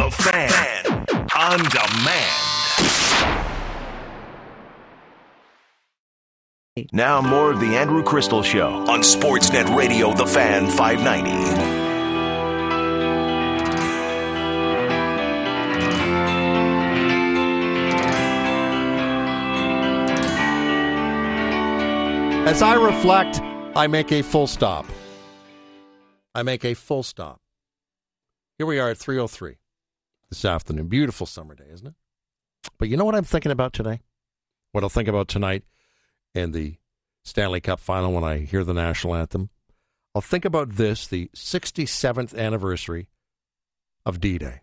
The Fan. On demand. Now more of the Andrew Crystal Show on Sportsnet Radio, The Fan 590. As I reflect, I make a full stop. Here we are at 3:03 this afternoon. Beautiful summer day, isn't it? But you know what I'm thinking about today? What I'll think about tonight in the Stanley Cup final when I hear the national anthem? I'll think about this, the 67th anniversary of D-Day.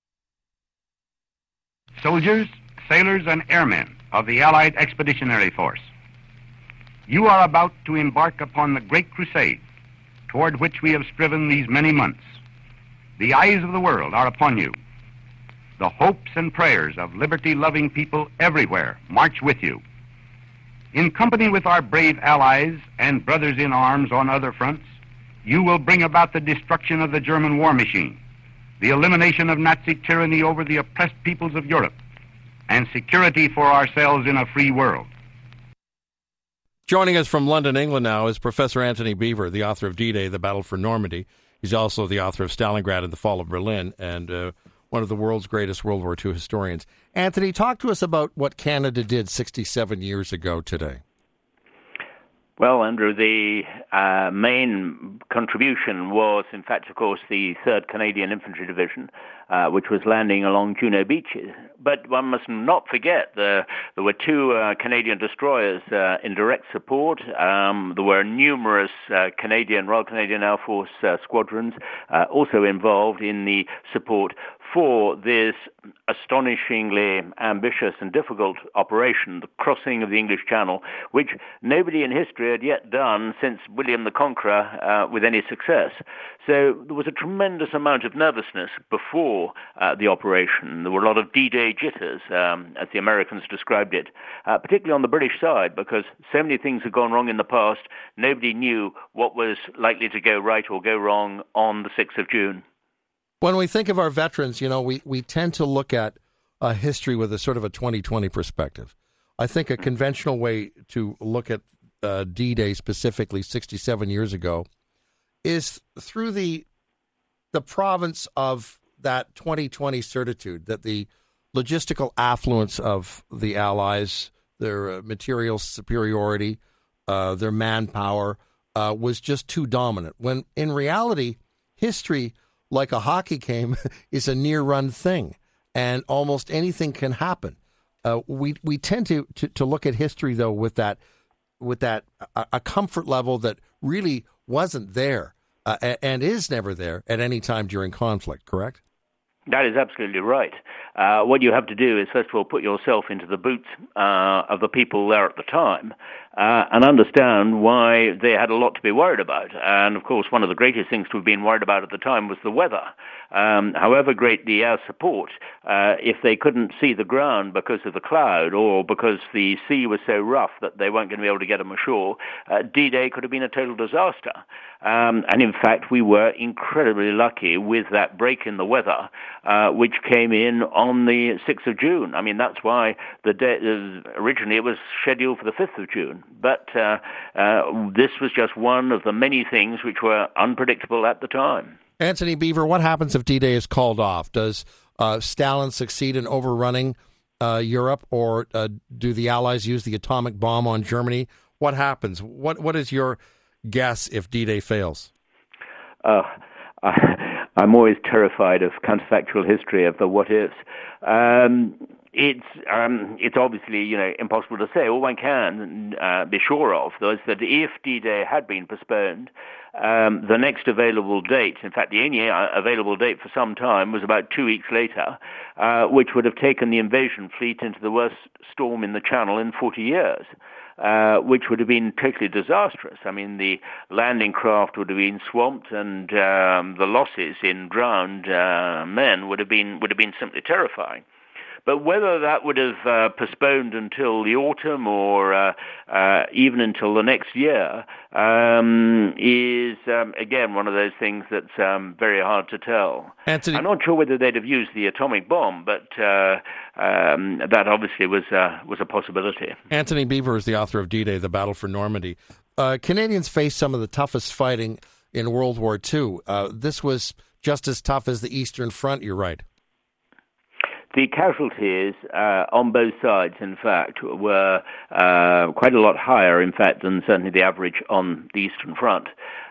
Soldiers, sailors, and airmen of the Allied Expeditionary Force, you are about to embark upon the great crusade toward which we have striven these many months. The eyes of the world are upon you. The hopes and prayers of liberty-loving people everywhere march with you. In company with our brave allies and brothers in arms on other fronts, you will bring about the destruction of the German war machine, the elimination of Nazi tyranny over the oppressed peoples of Europe, and security for ourselves in a free world. Joining us from London, England now is Professor Antony Beevor, the author of D-Day, The Battle for Normandy. He's also the author of Stalingrad and the Fall of Berlin, and one of the world's greatest World War II historians. Anthony, talk to us about what Canada did 67 years ago today. Well, Andrew, the main contribution was, in fact, of course, the 3rd Canadian Infantry Division, which was landing along Juno beaches. But one must not forget there were 2 Canadian destroyers in direct support. There were numerous Royal Canadian Air Force squadrons also involved in the support for this astonishingly ambitious and difficult operation, the crossing of the English Channel, which nobody in history had yet done since William the Conqueror with any success. So there was a tremendous amount of nervousness before the operation. There were a lot of D-Day jitters, as the Americans described it, particularly on the British side, because so many things had gone wrong in the past. Nobody knew what was likely to go right or go wrong on the 6th of June. When we think of our veterans, we tend to look at history with a sort of a 2020 perspective. I think a conventional way to look at D-Day, specifically 67 years ago, is through the province of that 2020 certitude, that the logistical affluence of the Allies, their material superiority, their manpower, was just too dominant. When in reality, history, like a hockey game, is a near-run thing, and almost anything can happen. We tend to look at history, though, with that a comfort level that really wasn't there and is never there at any time during conflict, correct? That is absolutely right. What you have to do is, first of all, put yourself into the boots of the people there at the time and understand why they had a lot to be worried about. And, of course, one of the greatest things to have been worried about at the time was the weather. However great the air support, if they couldn't see the ground because of the cloud or because the sea was so rough that they weren't going to be able to get them ashore, D-Day could have been a total disaster. And, in fact, we were incredibly lucky with that break in the weather, which came in on the 6th of June. I mean, that's why the day, originally it was scheduled for the 5th of June. But this was just one of the many things which were unpredictable at the time. Antony Beevor, what happens if D-Day is called off? Does Stalin succeed in overrunning Europe, or do the Allies use the atomic bomb on Germany? What happens? What is your guess if D-Day fails? I'm always terrified of counterfactual history, of the what-ifs. It's obviously, impossible to say. All one can be sure of, though, is that if D-Day had been postponed, the next available date, in fact, the only available date for some time, was about 2 weeks later, which would have taken the invasion fleet into the worst storm in the Channel in 40 years. Which would have been totally disastrous. I mean, the landing craft would have been swamped, and the losses in drowned men would have been simply terrifying. But whether that would have postponed until the autumn or even until the next year is, again, one of those things that's very hard to tell. Anthony, I'm not sure whether they'd have used the atomic bomb, but that obviously was a possibility. Anthony Beevor is the author of D-Day, The Battle for Normandy. Canadians faced some of the toughest fighting in World War II. This was just as tough as the Eastern Front, you're right. The casualties on both sides, in fact, were quite a lot higher, in fact, than certainly the average on the Eastern Front.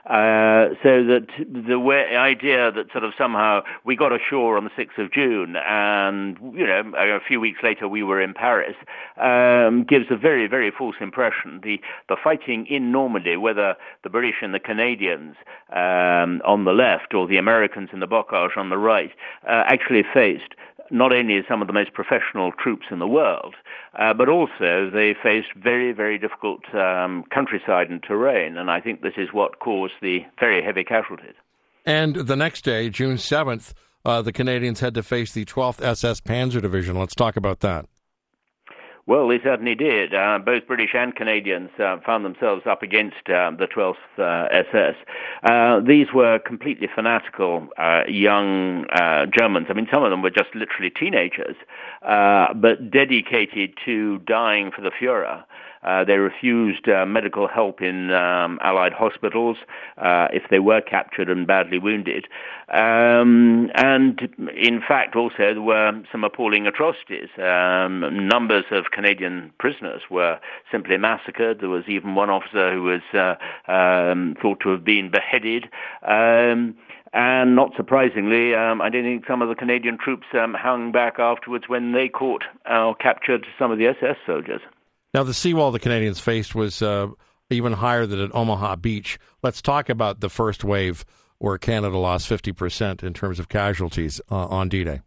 So that the idea that sort of somehow we got ashore on the 6th of June and, a few weeks later we were in Paris gives a very, very false impression. The fighting in Normandy, whether the British and the Canadians on the left or the Americans in the Bocage on the right, actually faced not only some of the most professional troops in the world, but also they faced very, very difficult countryside and terrain, and I think this is what caused the very heavy casualties. And the next day, June 7th, the Canadians had to face the 12th SS Panzer Division. Let's talk about that. Well, they certainly did. Both British and Canadians found themselves up against the 12th SS. These were completely fanatical young Germans. I mean, some of them were just literally teenagers, but dedicated to dying for the Führer. They refused medical help in Allied hospitals if they were captured and badly wounded. And in fact, also, there were some appalling atrocities. Numbers of Canadian prisoners were simply massacred. There was even one officer who was thought to have been beheaded. And not surprisingly, I don't think some of the Canadian troops hung back afterwards when they caught or captured some of the SS soldiers. Now, the seawall the Canadians faced was even higher than at Omaha Beach. Let's talk about the first wave where Canada lost 50% in terms of casualties on D-Day.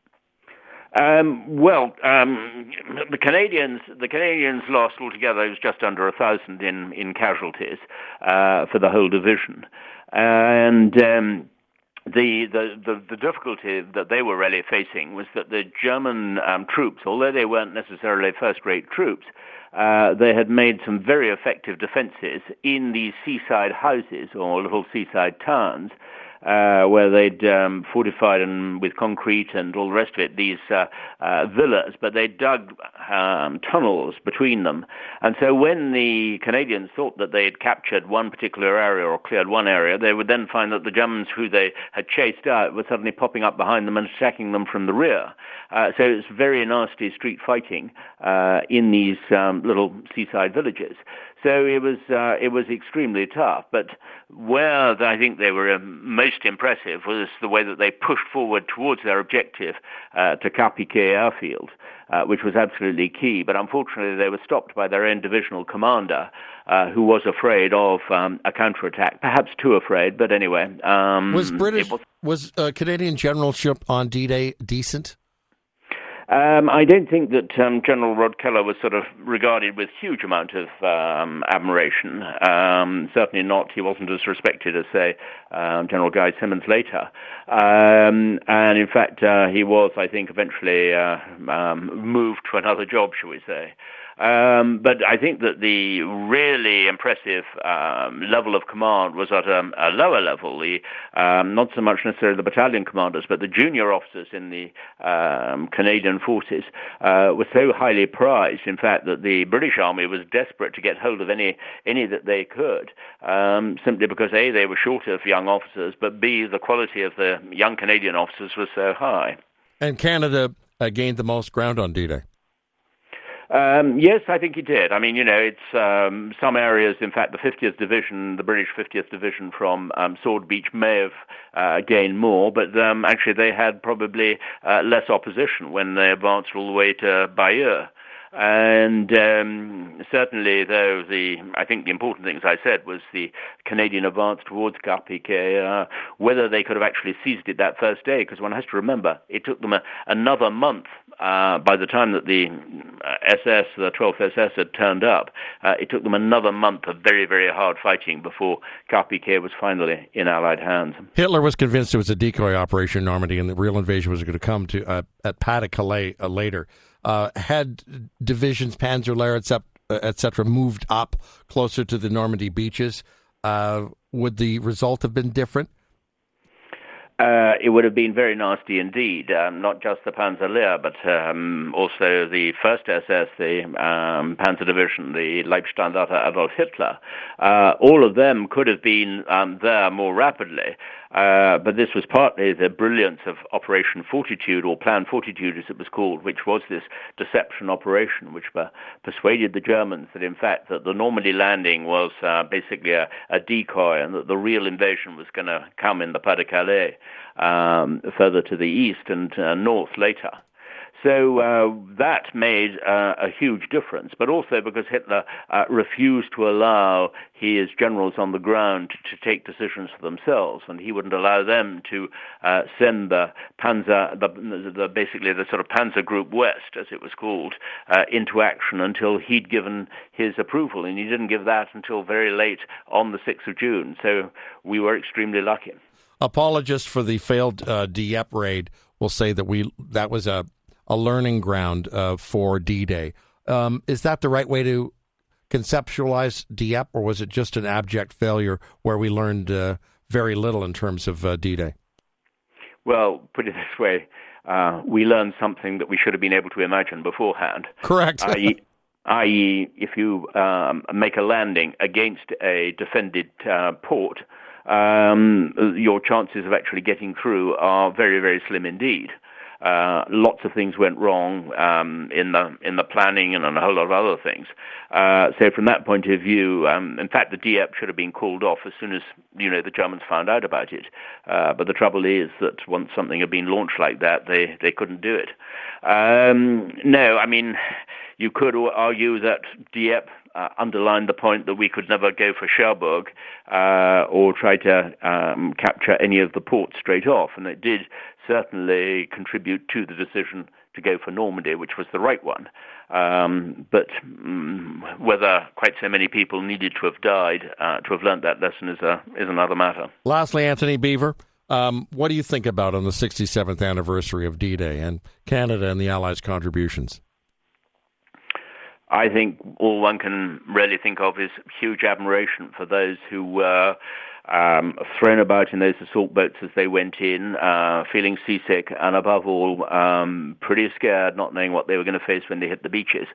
The Canadians lost altogether, it was just under 1,000 in casualties for the whole division. And the difficulty that they were really facing was that the German troops, although they weren't necessarily first-rate troops, they had made some very effective defenses in these seaside houses or little seaside towns, where they'd fortified and with concrete and all the rest of it, these villas, but they dug tunnels between them. And so when the Canadians thought that they had captured one particular area or cleared one area, they would then find that the Germans who they had chased out were suddenly popping up behind them and attacking them from the rear. So it's very nasty street fighting in these little seaside villages. So it was extremely tough. But where I think they were most impressive was the way that they pushed forward towards their objective to Cap-Piquet airfield, which was absolutely key. But unfortunately, they were stopped by their own divisional commander, who was afraid of a counterattack. Perhaps too afraid, but anyway. Was Canadian generalship on D-Day decent? I don't think that General Rod Keller was sort of regarded with huge amount of admiration. Certainly not. He wasn't as respected as, say, General Guy Simonds later. And in fact, he was, I think, eventually moved to another job, shall we say. But I think that the really impressive level of command was at a lower level. Not so much necessarily the battalion commanders, but the junior officers in the Canadian forces were so highly prized, in fact, that the British Army was desperate to get hold of any that they could, simply because A, they were short of young officers, but B, the quality of the young Canadian officers was so high. And Canada gained the most ground on D-Day. Yes, I think he did. I mean, it's some areas, in fact, the 50th Division, the British 50th Division from Sword Beach may have gained more, but actually they had probably less opposition when they advanced all the way to Bayeux. And certainly, though, I think the important thing, as I said, was the Canadian advance towards Cap-Piquet, whether they could have actually seized it that first day, because one has to remember, it took them another month by the time that the the 12th SS had turned up, it took them another month of very, very hard fighting before Carpiquet was finally in Allied hands. Hitler was convinced it was a decoy operation in Normandy and the real invasion was going to come to at Pas-de-Calais later. Had divisions, Panzer etc., moved up closer to the Normandy beaches, would the result have been different? It would have been very nasty indeed, not just the Panzer-Lehr, but also the 1st SS, the Panzer Division, the Leibstandarte Adolf Hitler. All of them could have been there more rapidly, but this was partly the brilliance of Operation Fortitude, or Plan Fortitude as it was called, which was this deception operation which persuaded the Germans that in fact that the Normandy landing was basically a decoy and that the real invasion was going to come in the Pas-de-Calais. Further to the east and north later. So that made a huge difference, but also because Hitler refused to allow his generals on the ground to take decisions for themselves, and he wouldn't allow them to send the Panzer, basically the sort of Panzer Group West, as it was called, into action until he'd given his approval, and he didn't give that until very late on the 6th of June. So we were extremely lucky. Apologists for the failed Dieppe raid will say that that was a learning ground for D-Day. Is that the right way to conceptualize Dieppe, or was it just an abject failure where we learned very little in terms of D-Day? Well, put it this way, we learned something that we should have been able to imagine beforehand. Correct. i.e., if you make a landing against a defended port, your chances of actually getting through are very, very slim indeed. Lots of things went wrong in the planning and a whole lot of other things. So from that point of view, in fact, the Dieppe should have been called off as soon as the Germans found out about it. But the trouble is that once something had been launched like that, they couldn't do it. No, I mean, you could argue that Dieppe underlined the point that we could never go for Cherbourg or try to capture any of the ports straight off, and it did certainly contribute to the decision to go for Normandy, which was the right one. But whether quite so many people needed to have died to have learnt that lesson is another matter. Lastly, Anthony Beaver, what do you think about on the 67th anniversary of D-Day and Canada and the Allies' contributions? I think all one can really think of is huge admiration for those who were thrown about in those assault boats as they went in, feeling seasick and above all pretty scared, not knowing what they were going to face when they hit the beaches.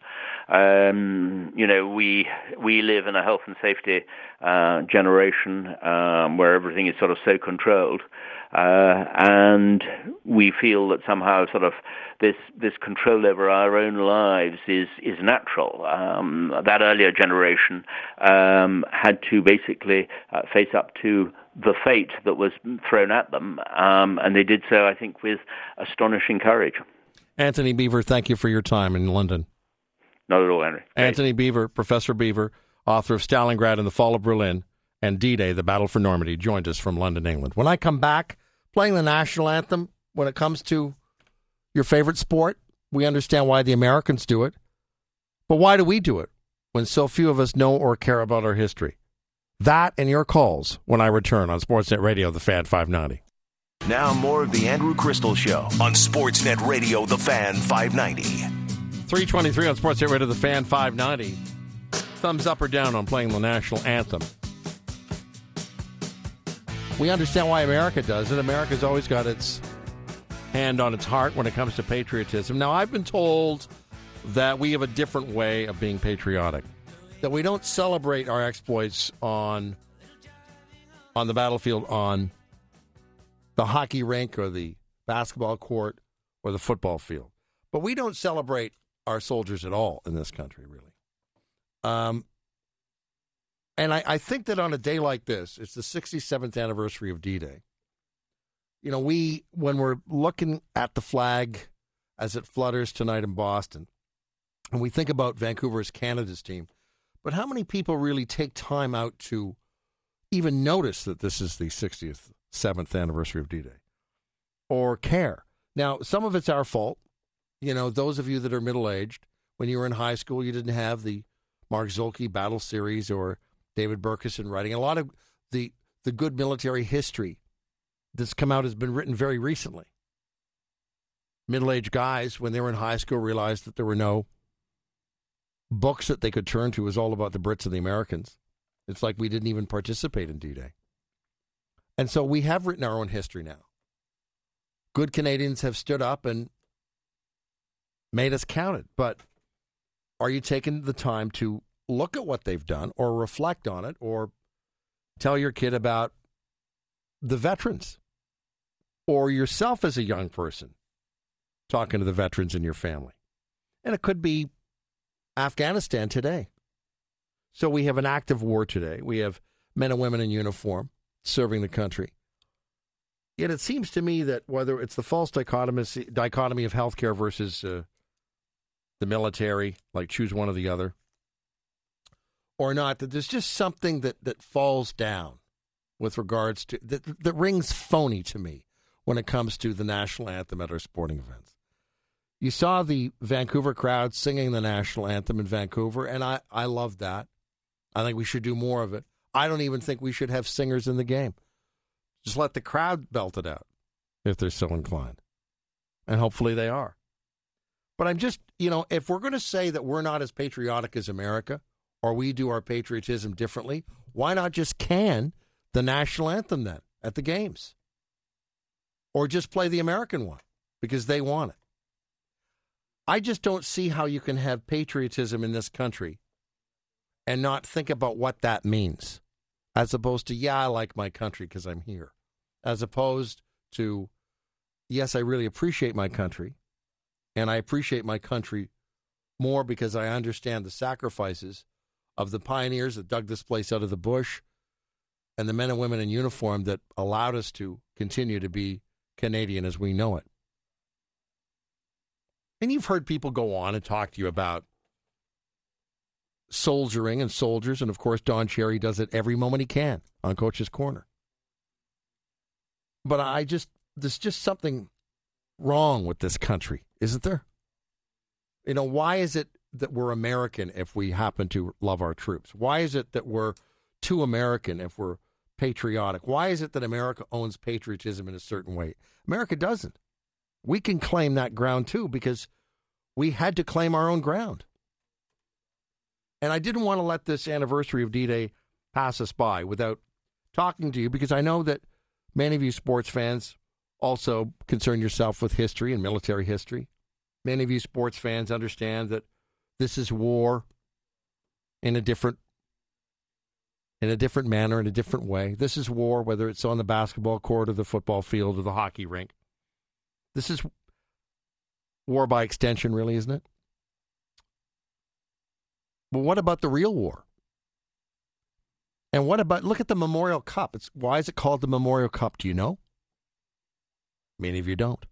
We live in a health and safety generation where everything is sort of so controlled. And we feel that somehow sort of this control over our own lives is natural. That earlier generation had to basically face up to the fate that was thrown at them, and they did so, I think, with astonishing courage. Anthony Beaver, thank you for your time in London. Not at all, Henry. Anthony Beaver, Professor Beaver, author of Stalingrad and the Fall of Berlin and D-Day, the Battle for Normandy, joined us from London, England. When I come back, playing the national anthem, when it comes to your favorite sport, we understand why the Americans do it. But why do we do it when so few of us know or care about our history? That and your calls when I return on Sportsnet Radio, The Fan 590. Now more of the Andrew Crystal Show on Sportsnet Radio, The Fan 590. 323 on Sportsnet Radio, The Fan 590. Thumbs up or down on playing the national anthem. We understand why America does it. America's always got its hand on its heart when it comes to patriotism. Now, I've been told that we have a different way of being patriotic, that we don't celebrate our exploits on the battlefield, on the hockey rink or the basketball court or the football field. But we don't celebrate our soldiers at all in this country, really. And I think that on a day like this, it's the 67th anniversary of D-Day. When we're looking at the flag as it flutters tonight in Boston, and we think about Vancouver as Canada's team, but how many people really take time out to even notice that this is the 67th anniversary of D-Day or care? Now, some of it's our fault. those of you that are middle-aged, when you were in high school, you didn't have the Mark Zolke Battle Series or David Berkison writing. A lot of the good military history that's come out has been written very recently. Middle-aged guys, when they were in high school, realized that there were no books that they could turn to. It was all about the Brits and the Americans. It's like we didn't even participate in D-Day. And so we have written our own history now. Good Canadians have stood up and made us count it. But are you taking the time to look at what they've done or reflect on it or tell your kid about the veterans or yourself as a young person talking to the veterans in your family? And it could be Afghanistan today. So we have an active war today. We have men and women in uniform serving the country. Yet it seems to me that whether it's the false dichotomy of healthcare versus the military, like choose one or the other, or not, that there's just something that falls down with regards to, that rings phony to me when it comes to the national anthem at our sporting events. You saw the Vancouver crowd singing the national anthem in Vancouver, and I love that. I think we should do more of it. I don't even think we should have singers in the game. Just let the crowd belt it out if they're so inclined. And hopefully they are. But I'm just, if we're going to say that we're not as patriotic as America, or we do our patriotism differently, why not just can the national anthem then at the games? Or just play the American one because they want it. I just don't see how you can have patriotism in this country and not think about what that means, as opposed to, I like my country because I'm here, as opposed to, yes, I really appreciate my country, and I appreciate my country more because I understand the sacrifices of the pioneers that dug this place out of the bush and the men and women in uniform that allowed us to continue to be Canadian as we know it. And you've heard people go on and talk to you about soldiering and soldiers, and of course Don Cherry does it every moment he can on Coach's Corner. But there's just something wrong with this country, isn't there? Why is it that we're American if we happen to love our troops? Why is it that we're too American if we're patriotic? Why is it that America owns patriotism in a certain way? America doesn't. We can claim that ground too because we had to claim our own ground. And I didn't want to let this anniversary of D-Day pass us by without talking to you, because I know that many of you sports fans also concern yourself with history and military history. Many of you sports fans understand that this is war in a different manner, in a different way. This is war, whether it's on the basketball court or the football field or the hockey rink. This is war by extension, really, isn't it? But what about the real war? And what about, look at the Memorial Cup. Why is it called the Memorial Cup? Do you know? Many of you don't.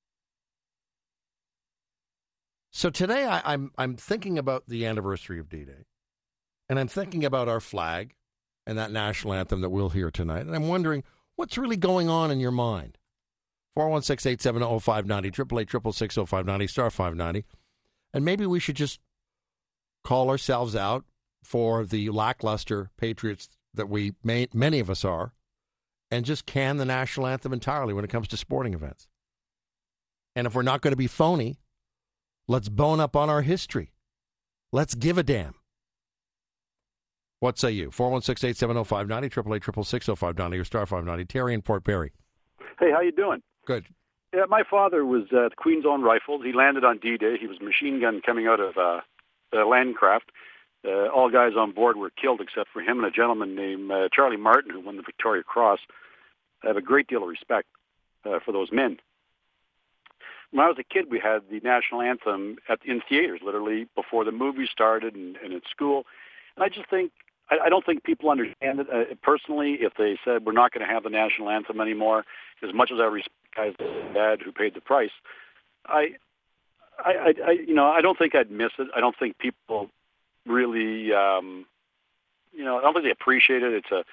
So today I'm thinking about the anniversary of D-Day. And I'm thinking about our flag and that national anthem that we'll hear tonight. And I'm wondering, what's really going on in your mind? 416-870-0590, 888-666-0590, star 590. And maybe we should just call ourselves out for the lackluster patriots that many of us are, and just can the national anthem entirely when it comes to sporting events. And if we're not going to be phony, let's bone up on our history. Let's give a damn. What say you? 416-870-0590, 888-666-0590, or star 590. Terry in Port Perry. Hey, how you doing? Good. Yeah, my father was at Queen's Own Rifles. He landed on D-Day. He was a machine gun coming out of Landcraft. All guys on board were killed except for him and a gentleman named Charlie Martin, who won the Victoria Cross. I have a great deal of respect for those men. When I was a kid, we had the national anthem in theaters, literally, before the movie started and at school. And I just think, I don't think people understand it. Personally, if they said we're not going to have the national anthem anymore, as much as I respect guys like Dad who paid the price, I don't think I'd miss it. I don't think people really, I don't think they appreciate it.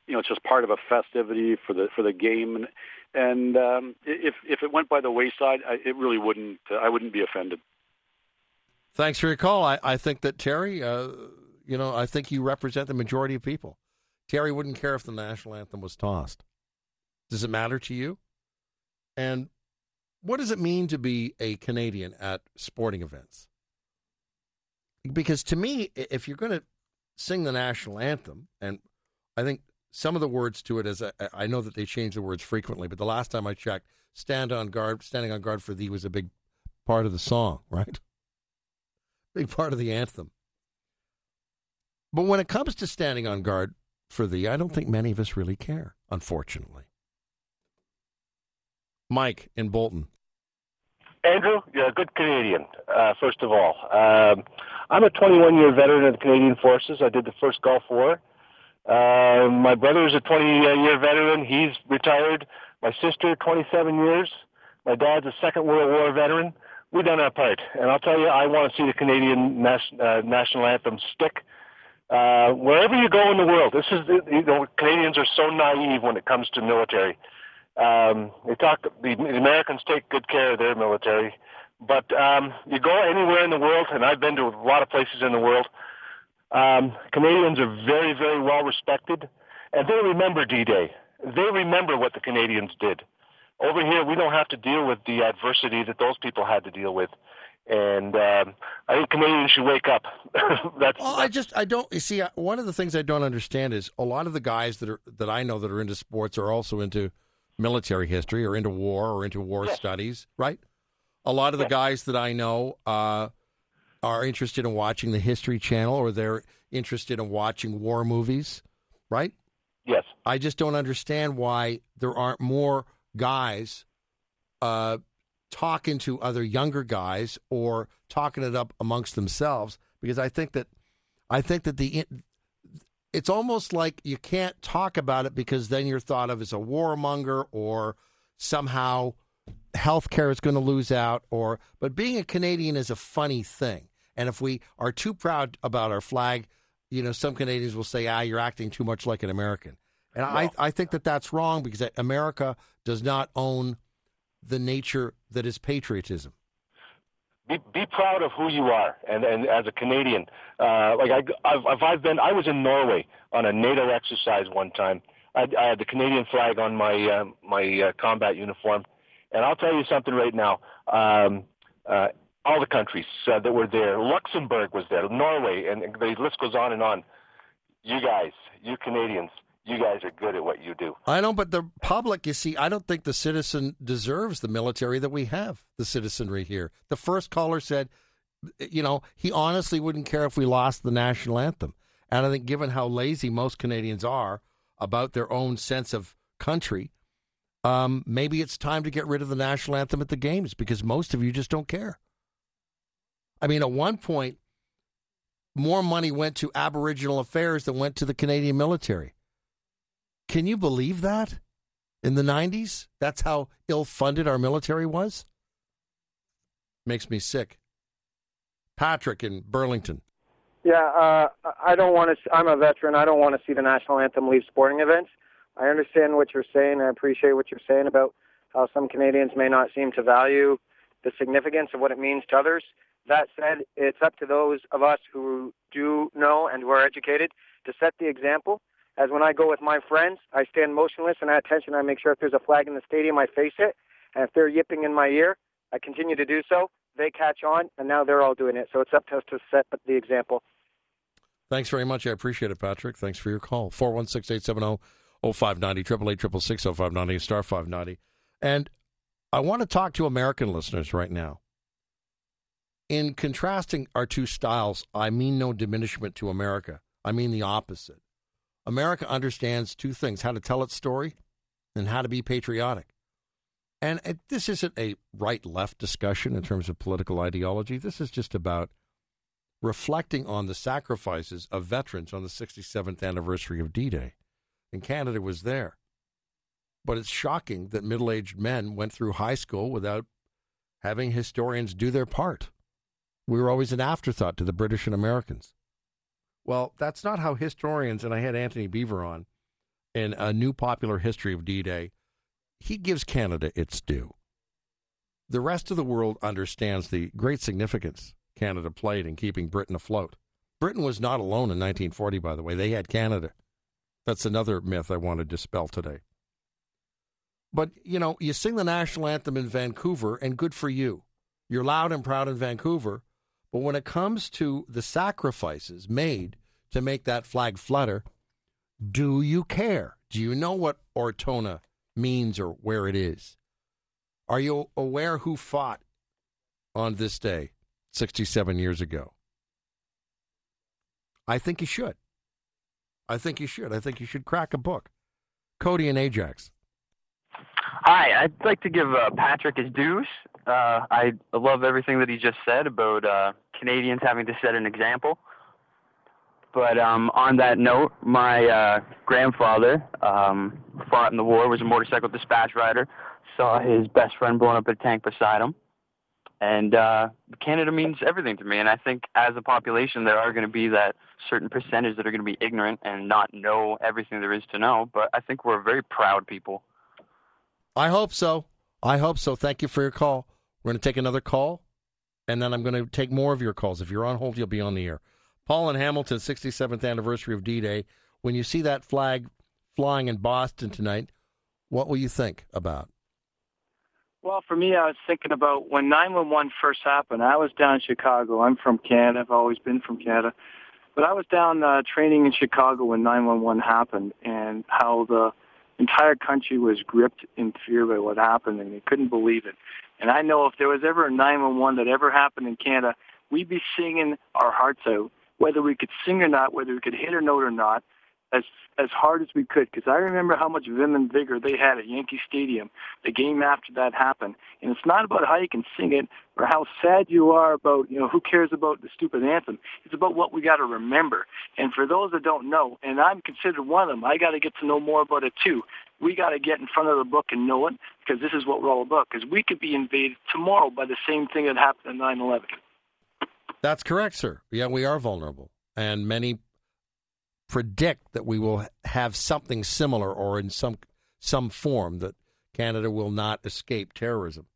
it's just part of a festivity for the game, and if it went by the wayside, it really wouldn't. I wouldn't be offended. Thanks for your call. I think that Terry, I think you represent the majority of people. Terry wouldn't care if the national anthem was tossed. Does it matter to you? And what does it mean to be a Canadian at sporting events? Because to me, if you're going to sing the national anthem, and I think some of the words to it, I know that they change the words frequently, but the last time I checked, standing on guard for thee was a big part of the song, right? Big part of the anthem. But when it comes to standing on guard for thee, I don't think many of us really care, unfortunately. Mike in Bolton. Andrew, you're a good Canadian, first of all. I'm a 21-year veteran of the Canadian Forces. I did the first Gulf War. My brother is a 20-year veteran. He's retired. My sister, 27 years. My dad's a Second World War veteran. We've done our part. And I'll tell you, I want to see the Canadian national anthem stick wherever you go in the world. Canadians are so naive when it comes to military. The Americans take good care of their military, but you go anywhere in the world, and I've been to a lot of places in the world. Canadians are very, very well respected, and they remember D-Day. They remember what the Canadians did. Over here, we don't have to deal with the adversity that those people had to deal with. And I think Canadians should wake up. One of the things I don't understand is a lot of the guys that I know that are into sports are also into military history or into war or into war studies, right? A lot of the guys that I know are interested in watching the History Channel, or they're interested in watching war movies, right? Yes. I just don't understand why there aren't more guys talking to other younger guys or talking it up amongst themselves, because I think that it's almost like you can't talk about it because then you're thought of as a warmonger, or somehow healthcare is going to lose out. But being a Canadian is a funny thing. And if we are too proud about our flag, some Canadians will say, you're acting too much like an American. And no. I think that that's wrong, because America does not own the nature that is patriotism. Be proud of who you are, and as a Canadian, I was in Norway on a NATO exercise one time. I had the Canadian flag on my combat uniform, and I'll tell you something right now. All the countries that were there, Luxembourg was there, Norway, and the list goes on and on. You guys, you Canadians, you guys are good at what you do. I know, but the public, you see, I don't think the citizen deserves the military that we have, the citizenry here. The first caller said, he honestly wouldn't care if we lost the national anthem. And I think given how lazy most Canadians are about their own sense of country, maybe it's time to get rid of the national anthem at the games, because most of you just don't care. I mean, at one point, more money went to Aboriginal affairs than went to the Canadian military. Can you believe that? In the 90s? That's how ill-funded our military was? Makes me sick. Patrick in Burlington. Yeah, I'm a veteran. I don't want to see the national anthem leave sporting events. I understand what you're saying. I appreciate what you're saying about how some Canadians may not seem to value the significance of what it means to others. That said, it's up to those of us who do know and who are educated to set the example. As when I go with my friends, I stand motionless and at attention. I make sure if there's a flag in the stadium, I face it. And if they're yipping in my ear, I continue to do so. They catch on, and now they're all doing it. So it's up to us to set the example. Thanks very much. I appreciate it, Patrick. Thanks for your call. 416-870-0590, 888-866-0590, star 590. And I want to talk to American listeners right now. In contrasting our two styles, I mean no diminishment to America. I mean the opposite. America understands two things: how to tell its story and how to be patriotic. And this isn't a right-left discussion in terms of political ideology. This is just about reflecting on the sacrifices of veterans on the 67th anniversary of D-Day. And Canada was there. But it's shocking that middle-aged men went through high school without having historians do their part. We were always an afterthought to the British and Americans. Well, that's not how historians, and I had Anthony Beaver on, in a new popular history of D-Day, he gives Canada its due. The rest of the world understands the great significance Canada played in keeping Britain afloat. Britain was not alone in 1940, by the way. They had Canada. That's another myth I want to dispel today. But, you know, you sing the national anthem in Vancouver, and good for you. You're loud and proud in Vancouver. But when it comes to the sacrifices made to make that flag flutter, do you care? Do you know what Ortona means or where it is? Are you aware who fought on this day 67 years ago? I think you should. I think you should crack a book. Cody and Ajax. Hi, I'd like to give Patrick his dues. I love everything that he just said about Canadians having to set an example. But on that note, my grandfather fought in the war, was a motorcycle dispatch rider, saw his best friend blown up in a tank beside him. And Canada means everything to me. And I think as a population, there are going to be that certain percentage that are going to be ignorant and not know everything there is to know. But I think we're a very proud people. I hope so. Thank you for your call. We're going to take another call, and then I'm going to take more of your calls. If you're on hold, you'll be on the air. Paul in Hamilton, 67th anniversary of D-Day. When you see that flag flying in Boston tonight, what will you think about? Well, for me, I was thinking about when 9/11 first happened. I was down in Chicago. I'm from Canada. I've always been from Canada. But I was down training in Chicago when 9/11 happened, and how the entire country was gripped in fear by what happened, and they couldn't believe it. And I know if there was ever a 911 that ever happened in Canada, we'd be singing our hearts out, whether we could sing or not, whether we could hit a note or not, as hard as we could. Because I remember how much vim and vigor they had at Yankee Stadium the game after that happened. And it's not about how you can sing it or how sad you are about, who cares about the stupid anthem. It's about what we got to remember. And for those that don't know, and I'm considered one of them, I got to get to know more about it too. We got to get in front of the book and know it, because this is what we're all about. Because we could be invaded tomorrow by the same thing that happened in 9/11. That's correct, sir. Yeah, we are vulnerable. And many predict that we will have something similar or in some form that Canada will not escape terrorism.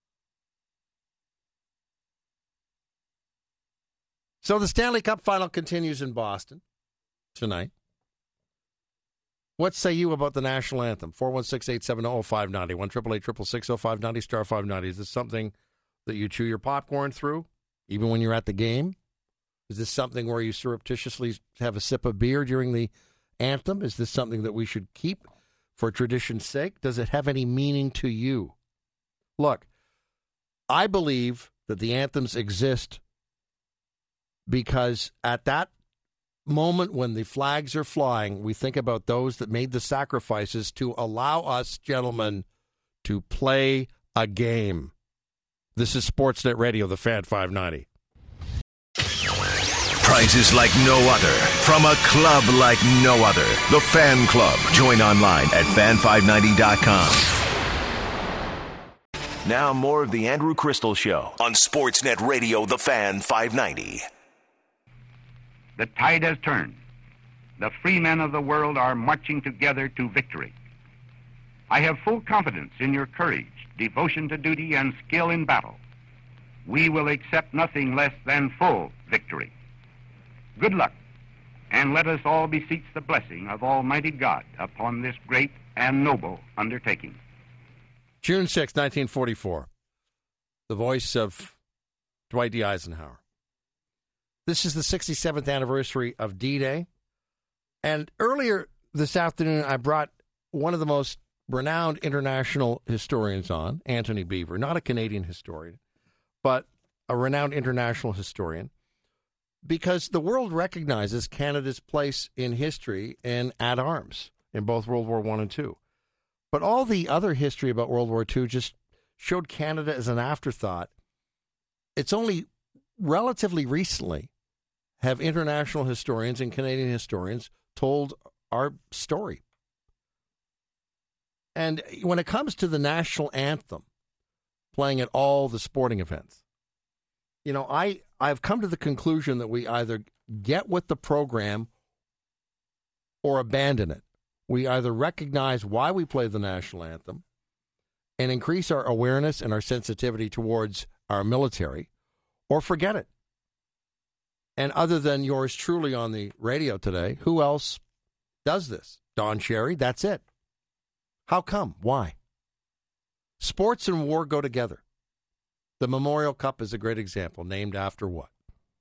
So the Stanley Cup final continues in Boston tonight. What say you about the national anthem? 416-870-0590, 1-888-666-0590, star 590. Is this something that you chew your popcorn through, even when you're at the game? Is this something where you surreptitiously have a sip of beer during the anthem? Is this something that we should keep for tradition's sake? Does it have any meaning to you? Look, I believe that the anthems exist because at that moment when the flags are flying, we think about those that made the sacrifices to allow us, gentlemen, to play a game. This is Sportsnet Radio, the Fan 590. Prizes like no other from a club like no other. The Fan Club. Join online at fan590.com. Now more of the Andrew Crystal Show on Sportsnet Radio, the Fan 590. The tide has turned. The free men of the world are marching together to victory. I have full confidence in your courage, devotion to duty, and skill in battle. We will accept nothing less than full victory. Good luck, and let us all beseech the blessing of Almighty God upon this great and noble undertaking. June 6, 1944. The voice of Dwight D. Eisenhower. This is the 67th anniversary of D-Day. And earlier this afternoon, I brought one of the most renowned international historians on, Anthony Beaver, not a Canadian historian, but a renowned international historian, because the world recognizes Canada's place in history and at arms in both World War I and II. But all the other history about World War II just showed Canada as an afterthought. It's only relatively recently have international historians and Canadian historians told our story. And when it comes to the national anthem, playing at all the sporting events, I've come to the conclusion that we either get with the program or abandon it. We either recognize why we play the national anthem and increase our awareness and our sensitivity towards our military, or forget it. And other than yours truly on the radio today, who else does this? Don Cherry, that's it. How come? Why? Sports and war go together. The Memorial Cup is a great example, named after what?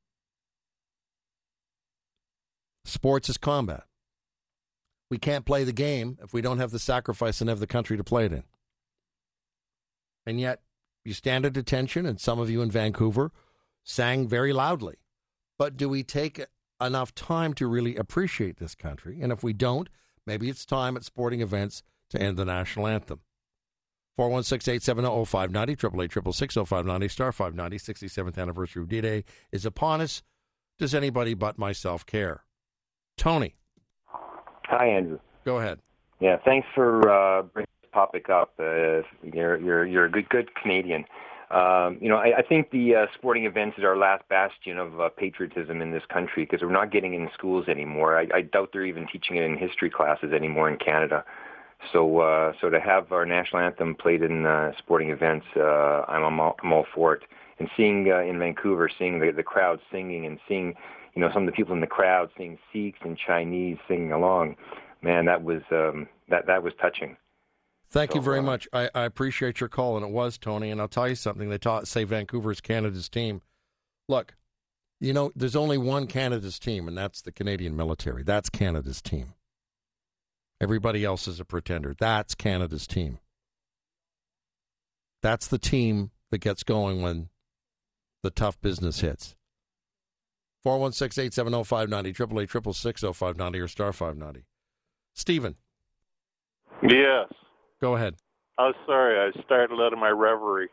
Sports is combat. We can't play the game if we don't have the sacrifice and have the country to play it in. And yet, you stand at attention, and some of you in Vancouver sang very loudly. But do we take enough time to really appreciate this country? And if we don't, maybe it's time at sporting events to end the national anthem. 416-870-0590, 888-666-0590, star 590, 67th anniversary of D-Day is upon us. Does anybody but myself care? Tony. Hi, Andrew. Go ahead. Yeah, thanks for bringing this topic up. You're a good Canadian. I think the sporting events is our last bastion of patriotism in this country because we're not getting it in schools anymore. I doubt they're even teaching it in history classes anymore in Canada. So to have our national anthem played in sporting events, I'm all for it. And seeing in Vancouver, seeing the crowd singing and seeing, some of the people in the crowd, seeing Sikhs and Chinese singing along, man, that was touching. Thank you very much. I appreciate your call, and it was, Tony. And I'll tell you something. They say Vancouver is Canada's team. Look, there's only one Canada's team, and that's the Canadian military. That's Canada's team. Everybody else is a pretender. That's Canada's team. That's the team that gets going when the tough business hits. 416-870-590, 888-666-0590, or star 590. Stephen. Yes. Go ahead. Oh, sorry. I started out of my reverie.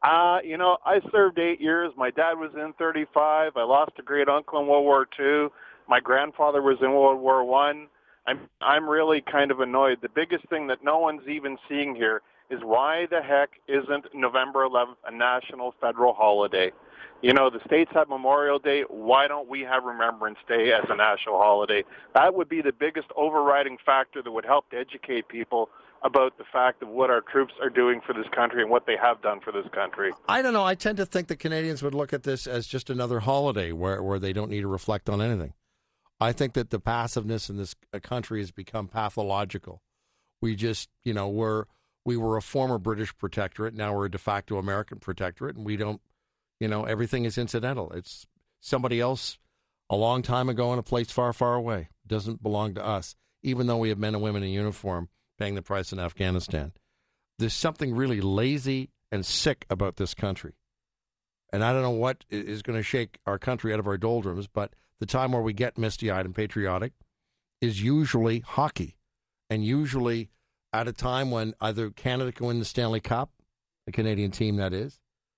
I served 8 years. My dad was in 35. I lost a great uncle in World War II. My grandfather was in World War I. I'm really kind of annoyed. The biggest thing that no one's even seeing here is why the heck isn't November 11th a national federal holiday? The states have Memorial Day. Why don't we have Remembrance Day as a national holiday? That would be the biggest overriding factor that would help to educate people about the fact of what our troops are doing for this country and what they have done for this country. I don't know. I tend to think that Canadians would look at this as just another holiday where they don't need to reflect on anything. I think that the passiveness in this country has become pathological. We just, we were a former British protectorate. Now we're a de facto American protectorate, and we don't, everything is incidental. It's somebody else a long time ago in a place far, far away. It doesn't belong to us, even though we have men and women in uniform paying the price in Afghanistan. There's something really lazy and sick about this country. And I don't know what is going to shake our country out of our doldrums, but the time where we get misty-eyed and patriotic is usually hockey, and usually at a time when either Canada can win the Stanley Cup, the Canadian team that is,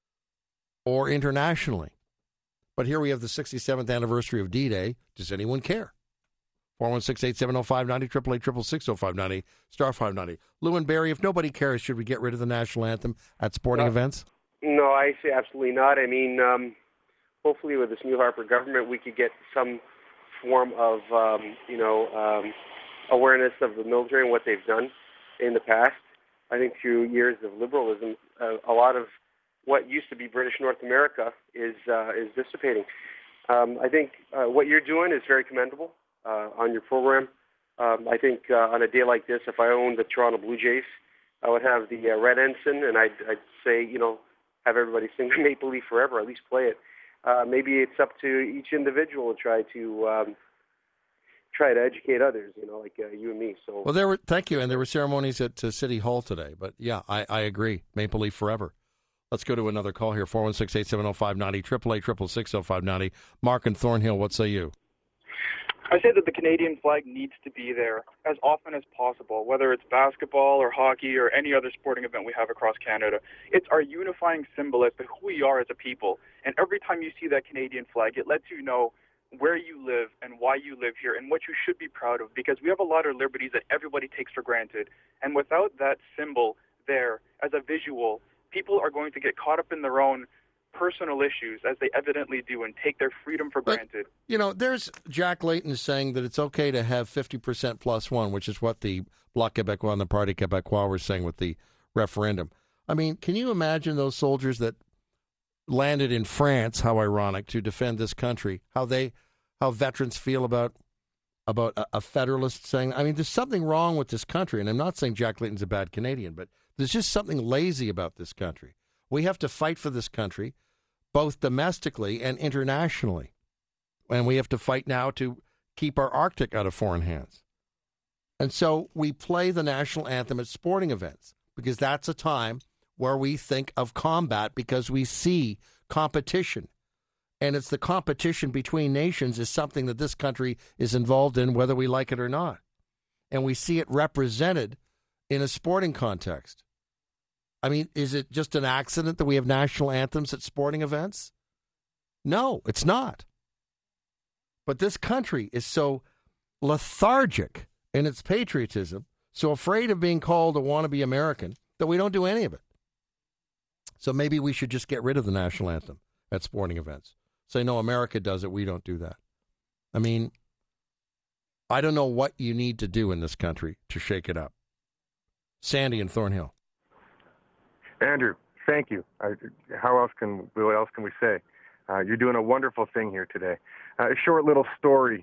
or internationally. But here we have the 67th anniversary of D-Day. Does anyone care? 416-870-590, 888-666-0590, star 590. Lou and Barry, if nobody cares, should we get rid of the national anthem at sporting events? No, I say absolutely not. I mean, hopefully with this new Harper government, we could get some form of, awareness of the military and what they've done in the past. I think through years of liberalism, a lot of what used to be British North America is dissipating. I think what you're doing is very commendable on your program. I think on a day like this, if I owned the Toronto Blue Jays, I would have the Red Ensign, and I'd say, have everybody sing Maple Leaf Forever, at least play it. Maybe it's up to each individual to try to educate others, like you and me. So, well, thank you, and there were ceremonies at City Hall today. But yeah, I agree. Maple Leaf Forever. Let's go to another call here. 416-870-590, 888-666-0590. Mark and Thornhill, what say you? I say that the Canadian flag needs to be there as often as possible, whether it's basketball or hockey or any other sporting event we have across Canada. It's our unifying symbol as to who we are as a people. And every time you see that Canadian flag, it lets you know where you live and why you live here and what you should be proud of, because we have a lot of liberties that everybody takes for granted. And without that symbol there as a visual, people are going to get caught up in their own personal issues, as they evidently do, and take their freedom for granted. You know, there's Jack Layton is saying that it's okay to have 50% plus one, which is what the Bloc Québécois and the Parti Québécois were saying with the referendum. I mean, can you imagine those soldiers that landed in France, how ironic, to defend this country, how veterans feel about a federalist saying, I mean, there's something wrong with this country. And I'm not saying Jack Layton's a bad Canadian, but there's just something lazy about this country. We have to fight for this country, both domestically and internationally. And we have to fight now to keep our Arctic out of foreign hands. And so we play the national anthem at sporting events because that's a time where we think of combat because we see competition. And it's the competition between nations is something that this country is involved in, whether we like it or not. And we see it represented in a sporting context. I mean, is it just an accident that we have national anthems at sporting events? No, it's not. But this country is so lethargic in its patriotism, so afraid of being called a wannabe American, that we don't do any of it. So maybe we should just get rid of the national anthem at sporting events. Say, no, America does it, we don't do that. I mean, I don't know what you need to do in this country to shake it up. Sandy in Thornhill. Andrew, thank you. What else can we say? You're doing a wonderful thing here today. A short little story.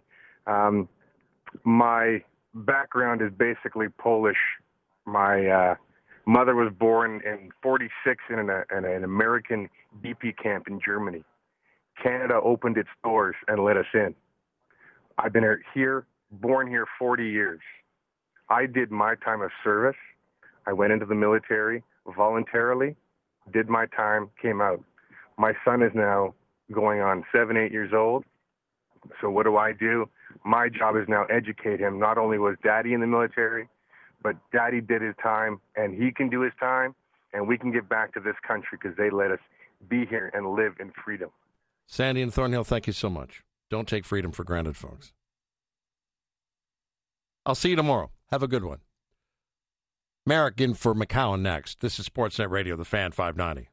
My background is basically Polish. My mother was born in 1946 in an American BP camp in Germany. Canada opened its doors and let us in. I've been born here 40 years. I did my time of service. I went into the military voluntarily, did my time, came out. My son is now going on 7, 8 years old. So what do? My job is now educate him. Not only was Daddy in the military, but Daddy did his time, and he can do his time, and we can get back to this country because they let us be here and live in freedom. Sandy in Thornhill, thank you so much. Don't take freedom for granted, folks. I'll see you tomorrow. Have a good one. Merrick in for McCowan next. This is Sportsnet Radio, the Fan 590.